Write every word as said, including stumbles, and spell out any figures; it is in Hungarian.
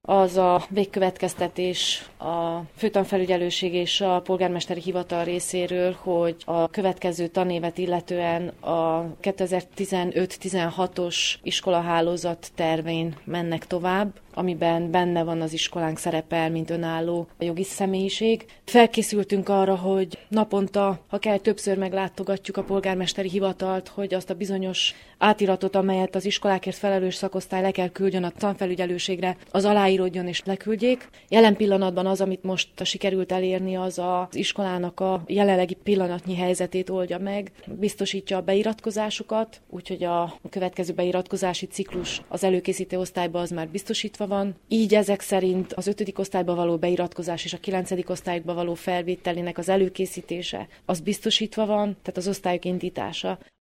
az a végkövetkeztetés a főtanfelügyelőség és a polgármesteri hivatal részéről, hogy a következő tanévet illetően a kétezer-tizenöt-tizenhatos iskolahálózat tervén mennek tovább, amiben benne van az iskolánk szerepel, mint önálló jogi személyiség. Felkészültünk arra, hogy naponta, ha kell, többször meglátogatjuk a polgármesteri hivatalt, hogy azt a bizonyos átiratot, amelyet az iskolákért felelős szakosztály le kell küldjön a tanfelügyelőségre, az aláírodjon és leküldjék. Jelen pillanatban az, amit most sikerült elérni, az az iskolának a jelenlegi pillanatnyi helyzetét oldja meg, biztosítja a beiratkozásokat, úgyhogy a következő beiratkozási ciklus az előkészítő osztályban az már biztosítva van. Így ezek szerint az ötödik osztályba való beiratkozás és a kilencedik osztályba való felvételének az előkészítése az biztosítva van, tehát az osztályok indítása.